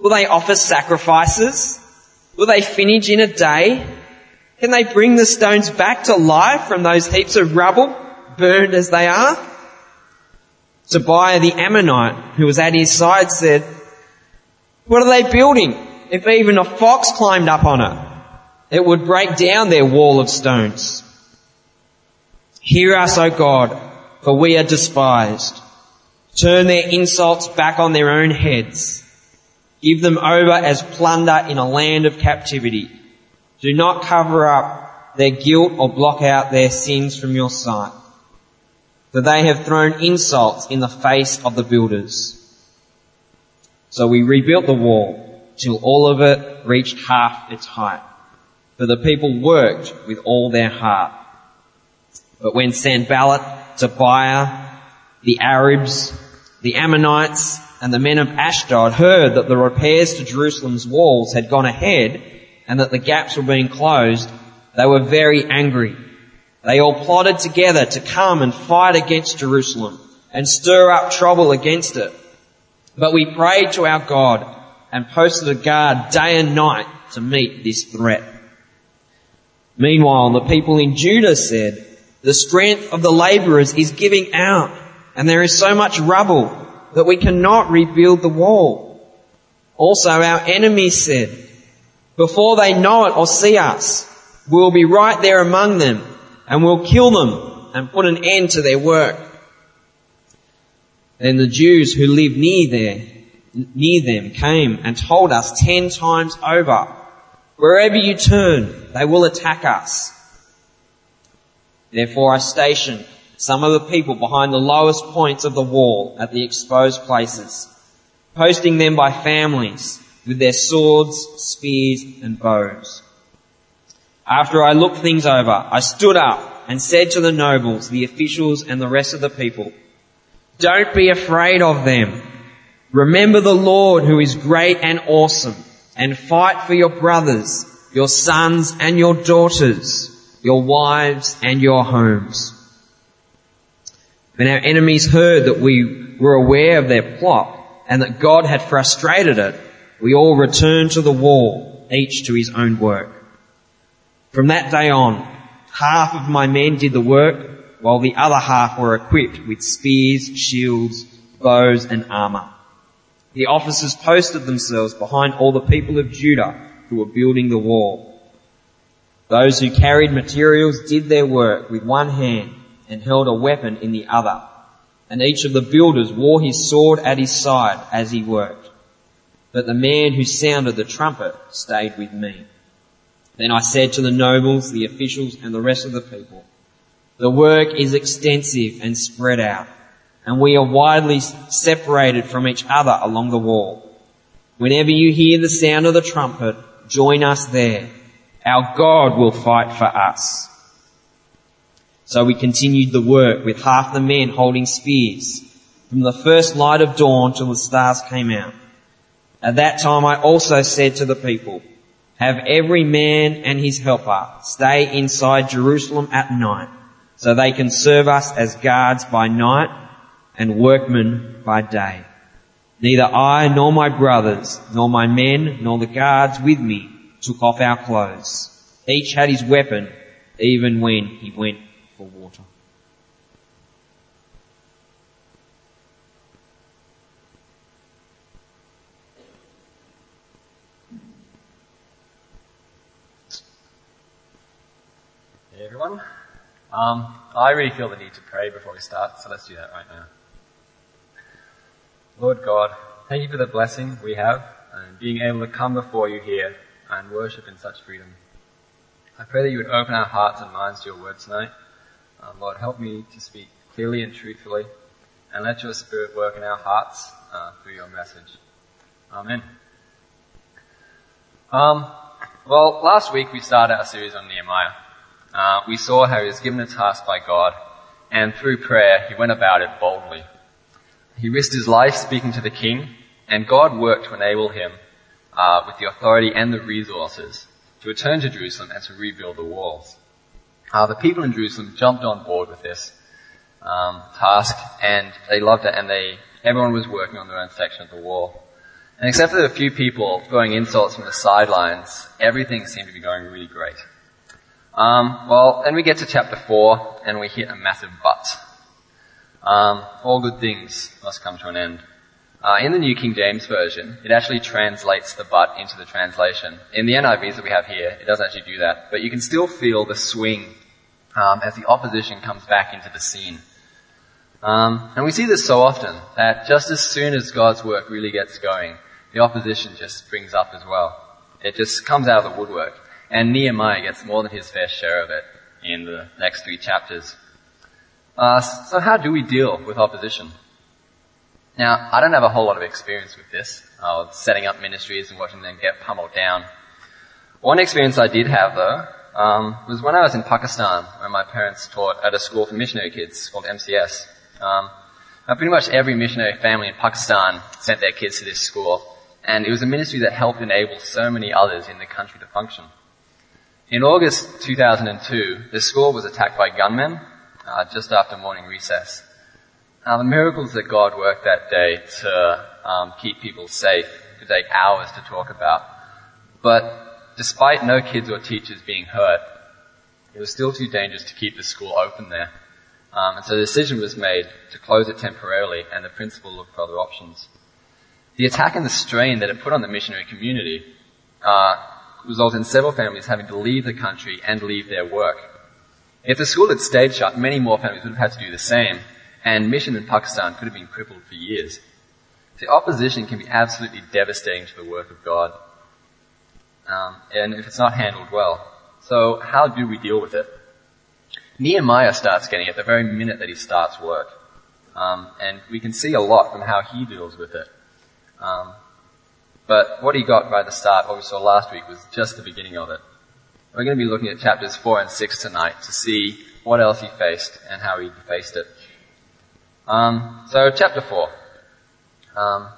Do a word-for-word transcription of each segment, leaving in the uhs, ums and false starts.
Will they offer sacrifices? Will they finish in a day? Can they bring the stones back to life from those heaps of rubble, burned as they are? Tobiah the Ammonite, who was at his side, said, "What are they building? If even a fox climbed up on it, it would break down their wall of stones. Hear us, O God, for we are despised. Turn their insults back on their own heads. Give them over as plunder in a land of captivity. Do not cover up their guilt or block out their sins from your sight. For they have thrown insults in the face of the builders." So we rebuilt the wall till all of it reached half its height. For the people worked with all their heart. But when Sanballat, Tobiah, the Arabs, the Ammonites, and the men of Ashdod heard that the repairs to Jerusalem's walls had gone ahead and that the gaps were being closed, they were very angry. They all plotted together to come and fight against Jerusalem and stir up trouble against it. But we prayed to our God and posted a guard day and night to meet this threat. Meanwhile, the people in Judah said, "The strength of the labourers is giving out, and there is so much rubble that we cannot rebuild the wall." Also our enemies said, "Before they know it or see us, we'll be right there among them, and we'll kill them and put an end to their work." Then the Jews who lived near there, near them came and told us ten times over, "Wherever you turn, they will attack us." Therefore I stationed some of the people behind the lowest points of the wall at the exposed places, posting them by families with their swords, spears and bows. After I looked things over, I stood up and said to the nobles, the officials and the rest of the people, "Don't be afraid of them. Remember the Lord who is great and awesome, and fight for your brothers, your sons and your daughters, your wives and your homes." When our enemies heard that we were aware of their plot and that God had frustrated it, we all returned to the wall, each to his own work. From that day on, half of my men did the work, while the other half were equipped with spears, shields, bows and armour. The officers posted themselves behind all the people of Judah who were building the wall. Those who carried materials did their work with one hand and held a weapon in the other, and each of the builders wore his sword at his side as he worked. But the man who sounded the trumpet stayed with me. Then I said to the nobles, the officials and the rest of the people, "The work is extensive and spread out, and we are widely separated from each other along the wall. Whenever you hear the sound of the trumpet, join us there. Our God will fight for us." So we continued the work with half the men holding spears from the first light of dawn till the stars came out. At that time I also said to the people, "Have every man and his helper stay inside Jerusalem at night, so they can serve us as guards by night and workmen by day. Neither I nor my brothers, nor my men, nor the guards with me took off our clothes. Each had his weapon, even when he went for water." Hey everyone. Um, I really feel the need to pray before we start, so let's do that right now. Lord God, thank you for the blessing we have and being able to come before you here and worship in such freedom. I pray that you would open our hearts and minds to your word tonight. Um, Lord, help me to speak clearly and truthfully, and let your Spirit work in our hearts uh, through your message. Amen. Um, well, last week we started our series on Nehemiah. Uh, we saw how he was given a task by God, and through prayer he went about it boldly. He risked his life speaking to the king, and God worked to enable him uh, with the authority and the resources to return to Jerusalem and to rebuild the walls. Uh, the people in Jerusalem jumped on board with this um, task, and they loved it, and they everyone was working on their own section of the wall. And except for a few people throwing insults from the sidelines, everything seemed to be going really great. Um, well, then we get to chapter four, and we hit a massive but. Um, all good things must come to an end. Uh, in the New King James Version, it actually translates the but into the translation. In the N I Vs that we have here, it doesn't actually do that. But you can still feel the swing um, as the opposition comes back into the scene. Um, and we see this so often, that just as soon as God's work really gets going, the opposition just springs up as well. It just comes out of the woodwork. And Nehemiah gets more than his fair share of it in the next three chapters. Uh, so how do we deal with opposition? Now, I don't have a whole lot of experience with this, uh, setting up ministries and watching them get pummeled down. One experience I did have, though, um, was when I was in Pakistan, where my parents taught at a school for missionary kids called M C S. Um, now pretty much every missionary family in Pakistan sent their kids to this school, and it was a ministry that helped enable so many others in the country to function. In August two thousand two, the school was attacked by gunmen uh, just after morning recess. Now, the miracles that God worked that day to um, keep people safe could take hours to talk about. But despite no kids or teachers being hurt, it was still too dangerous to keep the school open there. Um, and so the decision was made to close it temporarily, and the principal looked for other options. The attack and the strain that it put on the missionary community uh, resulted in several families having to leave the country and leave their work. If the school had stayed shut, many more families would have had to do the same, and mission in Pakistan could have been crippled for years. The opposition can be absolutely devastating to the work of God, um, and if it's not handled well. So how do we deal with it? Nehemiah starts getting it the very minute that he starts work, um, and we can see a lot from how he deals with it. Um, but what he got right at the start, what we saw last week, was just the beginning of it. We're going to be looking at chapters four and six tonight to see what else he faced and how he faced it. Um, so chapter four. Um,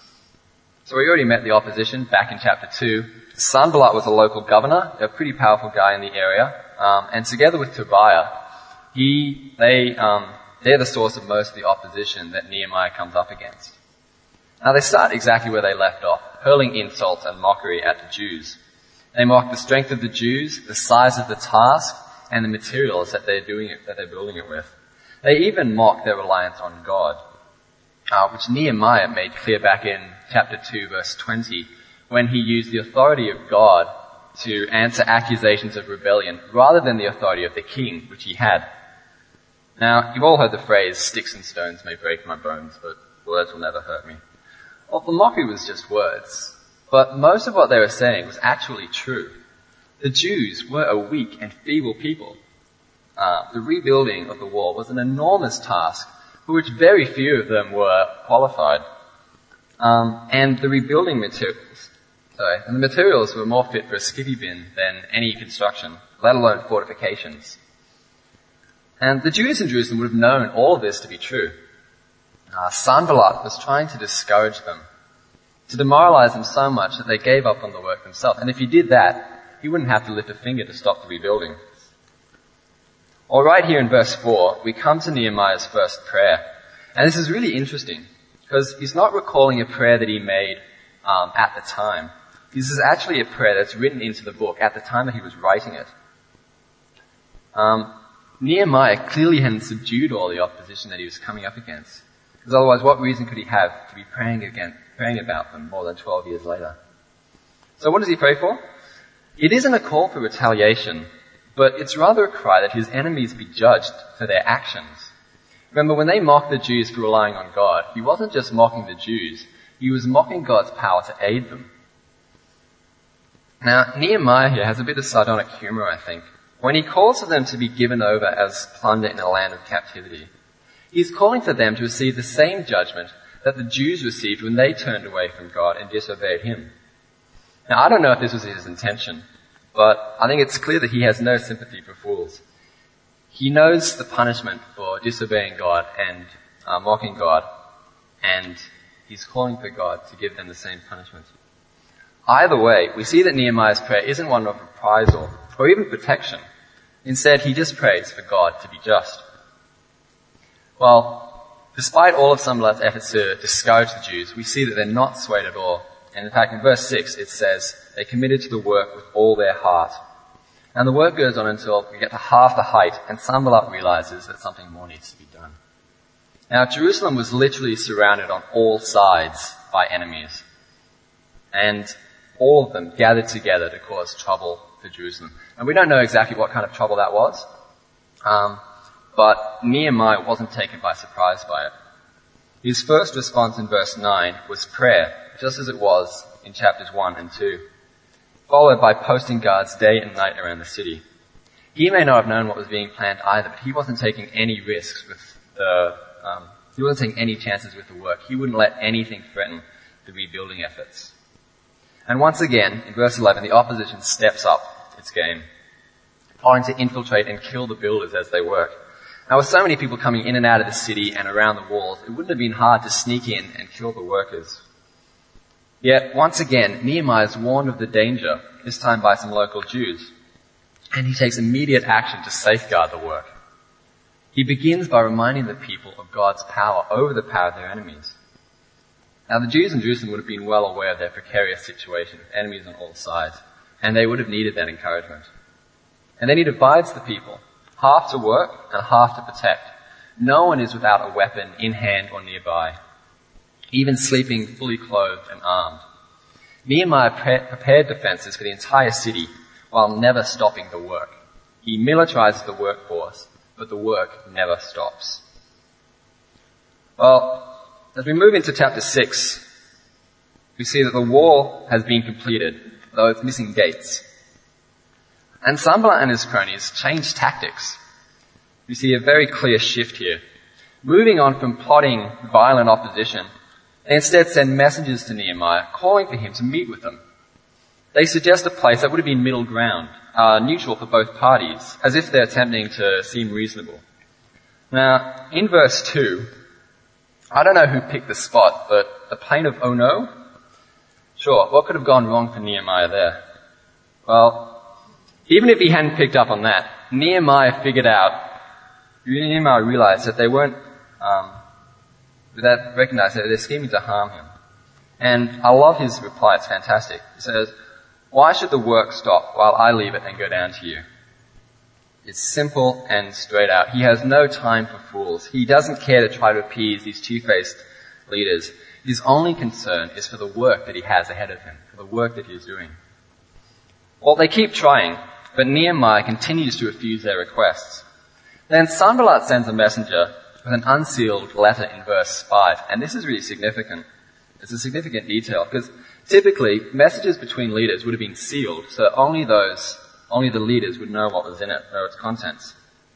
so we already met the opposition back in chapter two. Sanballat was a local governor, a pretty powerful guy in the area, um, and together with Tobiah, he, they, um, they're the source of most of the opposition that Nehemiah comes up against. Now they start exactly where they left off, hurling insults and mockery at the Jews. They mock the strength of the Jews, the size of the task, and the materials that they're doing it, that they're building it with. They even mock their reliance on God, uh, which Nehemiah made clear back in chapter two, verse twenty, when he used the authority of God to answer accusations of rebellion rather than the authority of the king, which he had. Now, you've all heard the phrase, sticks and stones may break my bones, but words will never hurt me. Well, the mockery was just words, but most of what they were saying was actually true. The Jews were a weak and feeble people. Uh, the rebuilding of the wall was an enormous task for which very few of them were qualified. Um, and the rebuilding materials, sorry, and the materials were more fit for a skippy bin than any construction, let alone fortifications. And the Jews in Jerusalem would have known all of this to be true. Uh, Sanballat was trying to discourage them, to demoralize them so much that they gave up on the work themselves. And if he did that, he wouldn't have to lift a finger to stop the rebuilding. Well, right here in verse four, we come to Nehemiah's first prayer. And this is really interesting, because he's not recalling a prayer that he made um, at the time. This is actually a prayer that's written into the book at the time that he was writing it. Um, Nehemiah clearly hadn't subdued all the opposition that he was coming up against. Because otherwise, what reason could he have to be praying again, praying about them more than twelve years later? So what does he pray for? It isn't a call for retaliation, but it's rather a cry that his enemies be judged for their actions. Remember, when they mocked the Jews for relying on God, he wasn't just mocking the Jews, he was mocking God's power to aid them. Now, Nehemiah here has a bit of sardonic humor, I think, when he calls for them to be given over as plunder in a land of captivity. He's calling for them to receive the same judgment that the Jews received when they turned away from God and disobeyed him. Now, I don't know if this was his intention, but I think it's clear that he has no sympathy for fools. He knows the punishment for disobeying God and uh, mocking God, and he's calling for God to give them the same punishment. Either way, we see that Nehemiah's prayer isn't one of reprisal or even protection. Instead, he just prays for God to be just. Well, Despite all of Sanballat's efforts to discourage the Jews, we see that they're not swayed at all. And in fact, in verse six, it says, they committed to the work with all their heart. And the work goes on until we get to half the height, and Sanballat realizes that something more needs to be done. Now, Jerusalem was literally surrounded on all sides by enemies. And all of them gathered together to cause trouble for Jerusalem. And we don't know exactly what kind of trouble that was. Um, but Nehemiah wasn't taken by surprise by it. His first response in verse nine was prayer, just as it was in chapters one and two, followed by posting guards day and night around the city. He may not have known what was being planned either, but he wasn't taking any risks with the, um, he wasn't taking any chances with the work. He wouldn't let anything threaten the rebuilding efforts. And once again, in verse eleven, the opposition steps up its game, plotting to infiltrate and kill the builders as they work. Now, with so many people coming in and out of the city and around the walls, it wouldn't have been hard to sneak in and kill the workers. Yet, once again, Nehemiah is warned of the danger, this time by some local Jews, and he takes immediate action to safeguard the work. He begins by reminding the people of God's power over the power of their enemies. Now, the Jews in Jerusalem would have been well aware of their precarious situation with enemies on all sides, and they would have needed that encouragement. And then he divides the people, half to work and half to protect. No one is without a weapon in hand or nearby, even sleeping fully clothed and armed. Nehemiah pre- prepared defenses for the entire city while never stopping the work. He militarizes the workforce, but the work never stops. Well, as we move into chapter six, we see that the wall has been completed, though it's missing gates. And Sanballat and his cronies change tactics. We see a very clear shift here. Moving on from plotting violent opposition, they instead send messengers to Nehemiah, calling for him to meet with them. They suggest a place that would have been middle ground, uh, neutral for both parties, as if they're attempting to seem reasonable. Now, in verse two, I don't know who picked the spot, but the plain of Ono? Sure, what could have gone wrong for Nehemiah there? Well, even if he hadn't picked up on that, Nehemiah figured out, Nehemiah realized that they weren't, um, that recognized that they're scheming to harm him. And I love his reply, it's fantastic. He says, why should the work stop while I leave it and go down to you? It's simple and straight out. He has no time for fools. He doesn't care to try to appease these two-faced leaders. His only concern is for the work that he has ahead of him, for the work that he's doing. Well, they keep trying, but Nehemiah continues to refuse their requests. Then Sanballat sends a messenger with an unsealed letter in verse five, and this is really significant. It's a significant detail, because typically messages between leaders would have been sealed, so only those Only the leaders would know what was in it, or its contents.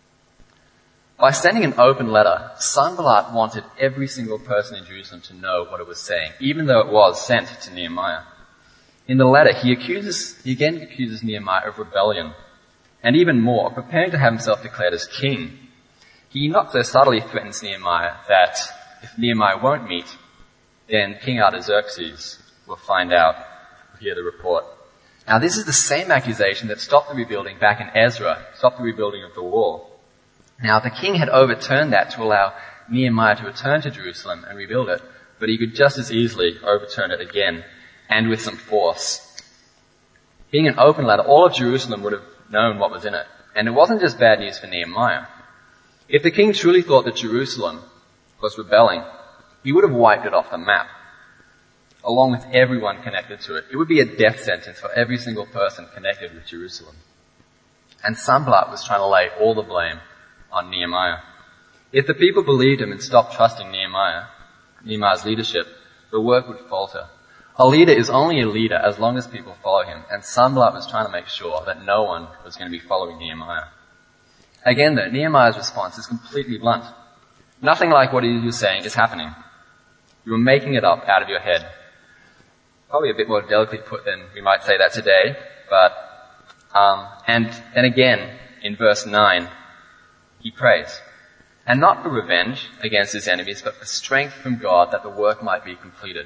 By sending an open letter, Sanballat wanted every single person in Jerusalem to know what it was saying, even though it was sent to Nehemiah. In the letter, he accuses, he again accuses Nehemiah of rebellion, and even more, of preparing to have himself declared as king. He not so subtly threatens Nehemiah that if Nehemiah won't meet, then King Artaxerxes will find out, will hear the report. Now, this is the same accusation that stopped the rebuilding back in Ezra, stopped the rebuilding of the wall. Now, the king had overturned that to allow Nehemiah to return to Jerusalem and rebuild it, but he could just as easily overturn it again, and with some force. Being an open letter, all of Jerusalem would have known what was in it, and it wasn't just bad news for Nehemiah. If the king truly thought that Jerusalem was rebelling, he would have wiped it off the map, along with everyone connected to it. It would be a death sentence for every single person connected with Jerusalem. And Sanballat was trying to lay all the blame on Nehemiah. If the people believed him and stopped trusting Nehemiah, Nehemiah's leadership, the work would falter. A leader is only a leader as long as people follow him, and Sanballat was trying to make sure that no one was going to be following Nehemiah. Again though, Nehemiah's response is completely blunt. Nothing like what he was saying is happening. You are making it up out of your head. Probably a bit more delicately put than we might say that today, but, um, and then again, in verse nine, he prays. And not for revenge against his enemies, but for strength from God that the work might be completed.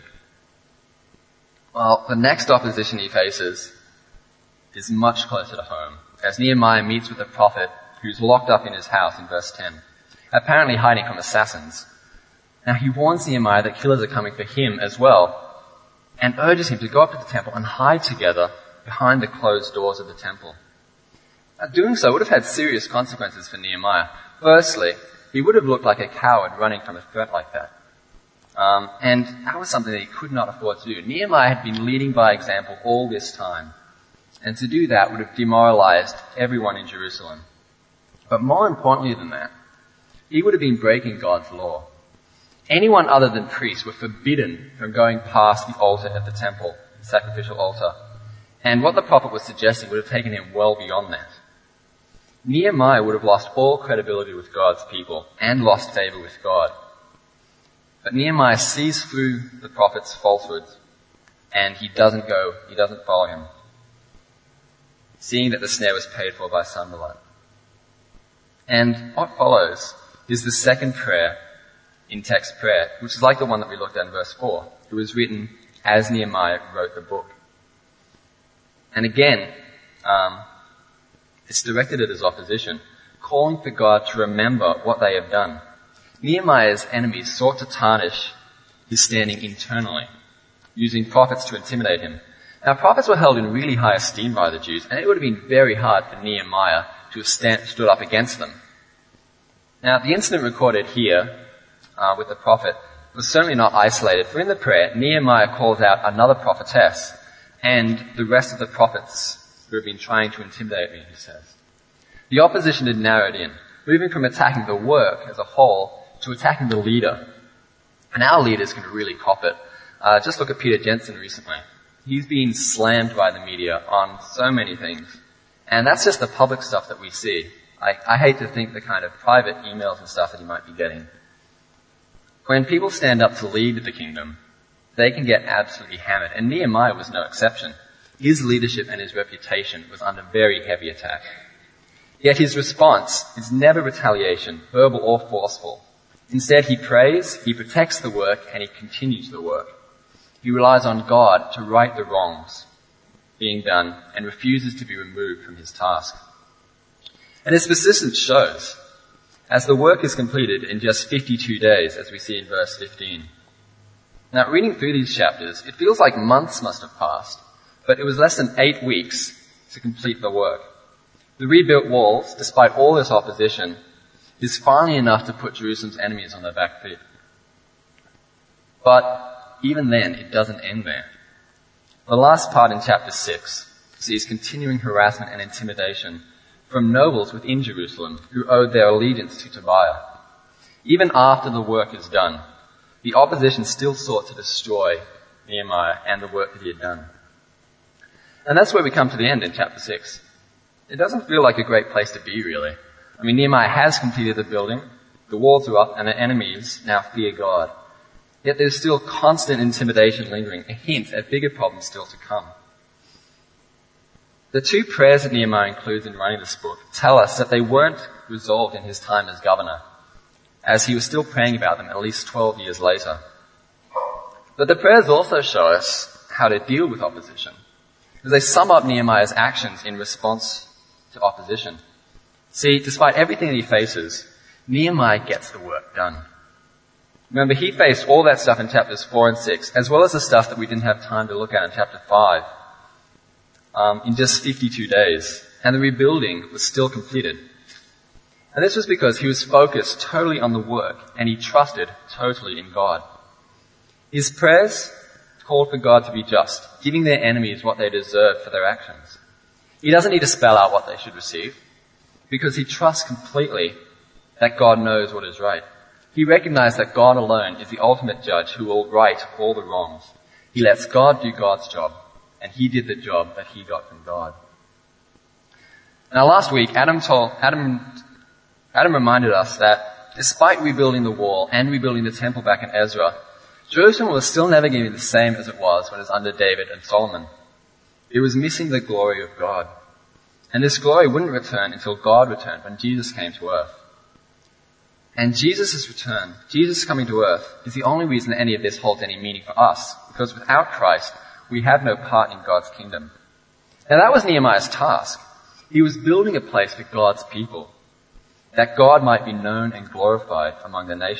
Well, the next opposition he faces is much closer to home, as Nehemiah meets with a prophet who's locked up in his house in verse ten, apparently hiding from assassins. Now he warns Nehemiah that killers are coming for him as well, and urges him to go up to the temple and hide together behind the closed doors of the temple. Now, doing so would have had serious consequences for Nehemiah. Firstly, he would have looked like a coward running from a threat like that. Um, and that was something that he could not afford to do. Nehemiah had been leading by example all this time. And to do that would have demoralized everyone in Jerusalem. But more importantly than that, he would have been breaking God's law. Anyone other than priests were forbidden from going past the altar at the temple, the sacrificial altar. And what the prophet was suggesting would have taken him well beyond that. Nehemiah would have lost all credibility with God's people and lost favor with God. But Nehemiah sees through the prophet's falsehoods, and he doesn't go, he doesn't follow him, seeing that the snare was paid for by Sanballat. And what follows is the second prayer in text prayer, which is like the one that we looked at in verse four. It was written as Nehemiah wrote the book. And again, um, it's directed at his opposition, calling for God to remember what they have done. Nehemiah's enemies sought to tarnish his standing internally, using prophets to intimidate him. Now, prophets were held in really high esteem by the Jews, and it would have been very hard for Nehemiah to have stand, stood up against them. Now, the incident recorded here uh, with the prophet was certainly not isolated, for in the prayer, Nehemiah calls out another prophetess and the rest of the prophets who have been trying to intimidate me, he says. The opposition had narrowed in, moving from attacking the work as a whole to attacking the leader. And our leaders can really cop it. Uh, just look at Peter Jensen recently. He's been slammed by the media on so many things. And that's just the public stuff that we see. I, I hate to think the kind of private emails and stuff that he might be getting. When people stand up to lead the kingdom, they can get absolutely hammered. And Nehemiah was no exception. His leadership and his reputation was under very heavy attack. Yet his response is never retaliation, verbal or forceful. Instead, he prays, he protects the work, and he continues the work. He relies on God to right the wrongs being done and refuses to be removed from his task. And his persistence shows, as the work is completed in just fifty-two days, as we see in verse fifteen. Now, reading through these chapters, it feels like months must have passed, but it was less than eight weeks to complete the work. The rebuilt walls, despite all this opposition, is finally enough to put Jerusalem's enemies on their back feet. But even then, it doesn't end there. The last part in chapter six sees continuing harassment and intimidation from nobles within Jerusalem who owed their allegiance to Tobiah. Even after the work is done, the opposition still sought to destroy Nehemiah and the work that he had done. And that's where we come to the end in chapter six. It doesn't feel like a great place to be, really. I mean, Nehemiah has completed the building, the walls are up, and the enemies now fear God. Yet there's still constant intimidation lingering, a hint at bigger problems still to come. The two prayers that Nehemiah includes in writing this book tell us that they weren't resolved in his time as governor, as he was still praying about them at least twelve years later. But the prayers also show us how to deal with opposition, because they sum up Nehemiah's actions in response to opposition. See, despite everything that he faces, Nehemiah gets the work done. Remember, he faced all that stuff in chapters four and six, as well as the stuff that we didn't have time to look at in chapter five, um, in just fifty-two days. And the rebuilding was still completed. And this was because he was focused totally on the work, and he trusted totally in God. His prayers called for God to be just, giving their enemies what they deserve for their actions. He doesn't need to spell out what they should receive, because he trusts completely that God knows what is right. He recognized that God alone is the ultimate judge who will right all the wrongs. He lets God do God's job, and he did the job that he got from God. Now last week, Adam told, Adam, Adam reminded us that despite rebuilding the wall and rebuilding the temple back in Ezra, Jerusalem was still never going to be the same as it was when it was under David and Solomon. It was missing the glory of God. And this glory wouldn't return until God returned, when Jesus came to earth. And Jesus' return, Jesus coming to earth, is the only reason that any of this holds any meaning for us, because without Christ, we have no part in God's kingdom. Now that was Nehemiah's task. He was building a place for God's people, that God might be known and glorified among the nations.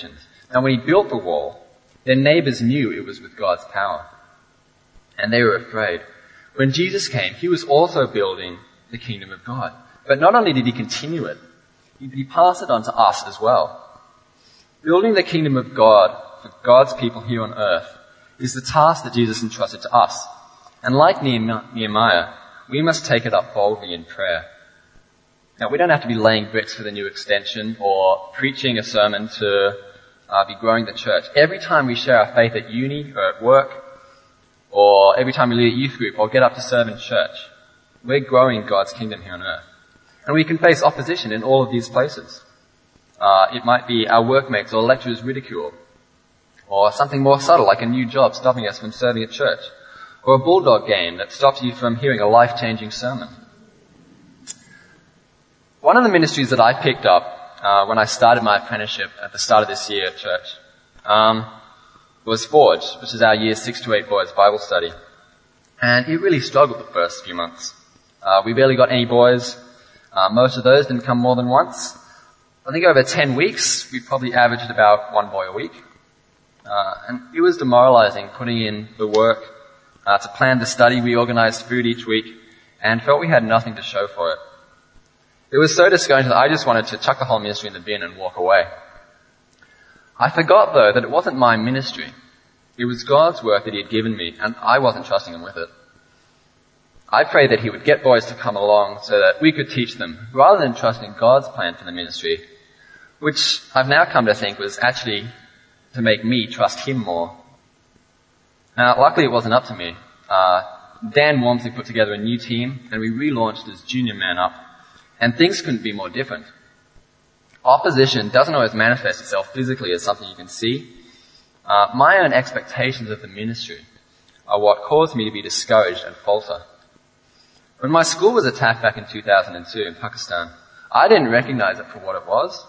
Now when he built the wall, their neighbors knew it was with God's power. And they were afraid. When Jesus came, he was also building the kingdom of God. But not only did he continue it, he passed it on to us as well. Building the kingdom of God for God's people here on earth is the task that Jesus entrusted to us. And like Nehemiah, we must take it up boldly in prayer. Now, we don't have to be laying bricks for the new extension or preaching a sermon to uh, be growing the church. Every time we share our faith at uni or at work, or every time we lead a youth group or get up to serve in church, we're growing God's kingdom here on earth. And we can face opposition in all of these places. Uh, it might be our workmates or lecturers' ridicule, or something more subtle like a new job stopping us from serving at church, or a bulldog game that stops you from hearing a life-changing sermon. One of the ministries that I picked up uh, when I started my apprenticeship at the start of this year at church um, was Forge, which is our year six to eight boys Bible study. And it really struggled the first few months. Uh, we barely got any boys. Uh, most of those didn't come more than once. I think over ten weeks, we probably averaged about one boy a week. Uh, and it was demoralizing putting in the work uh, to plan the study. We organized food each week and felt we had nothing to show for it. It was so discouraging that I just wanted to chuck the whole ministry in the bin and walk away. I forgot, though, that it wasn't my ministry. It was God's work that he had given me, and I wasn't trusting him with it. I prayed that he would get boys to come along so that we could teach them, rather than trusting God's plan for the ministry, which I've now come to think was actually to make me trust him more. Now, luckily it wasn't up to me. Uh, Dan Walmsley put together a new team, and we relaunched as Junior Man Up, and things couldn't be more different. Opposition doesn't always manifest itself physically as something you can see. Uh, my own expectations of the ministry are what caused me to be discouraged and falter. When my school was attacked back in two thousand two in Pakistan, I didn't recognize it for what it was,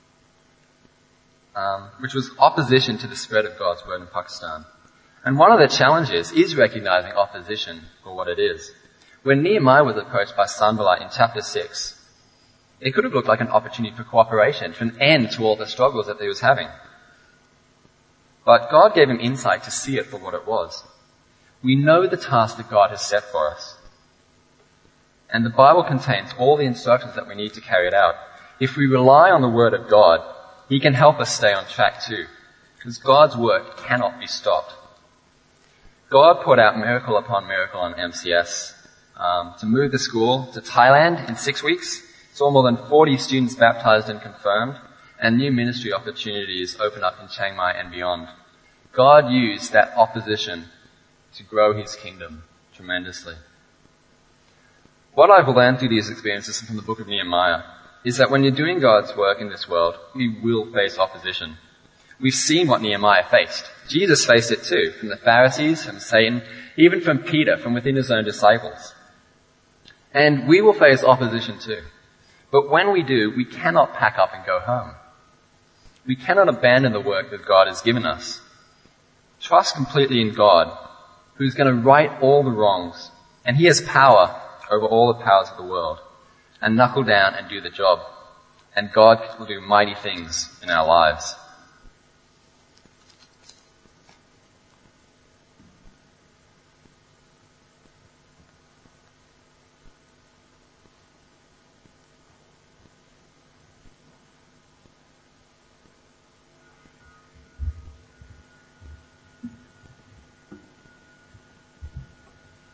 um, which was opposition to the spread of God's word in Pakistan. And one of the challenges is recognizing opposition for what it is. When Nehemiah was approached by Sanballat in chapter six, it could have looked like an opportunity for cooperation, for an end to all the struggles that he was having. But God gave him insight to see it for what it was. We know the task that God has set for us. And the Bible contains all the instructions that we need to carry it out. If we rely on the Word of God, he can help us stay on track too, because God's work cannot be stopped. God poured out miracle upon miracle on M C S um, to move the school to Thailand in six weeks. Saw more than forty students baptized and confirmed, and new ministry opportunities open up in Chiang Mai and beyond. God used that opposition to grow his kingdom tremendously. What I've learned through these experiences from the book of Nehemiah is that when you're doing God's work in this world, we will face opposition. We've seen what Nehemiah faced. Jesus faced it too, from the Pharisees, from Satan, even from Peter, from within his own disciples. And we will face opposition too. But when we do, we cannot pack up and go home. We cannot abandon the work that God has given us. Trust completely in God, who's going to right all the wrongs, and he has power over all the powers of the world, and knuckle down and do the job. And God will do mighty things in our lives.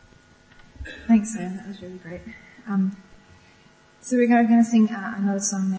Thanks, Sam. That was really great. Um, so we're going to sing uh, another song now.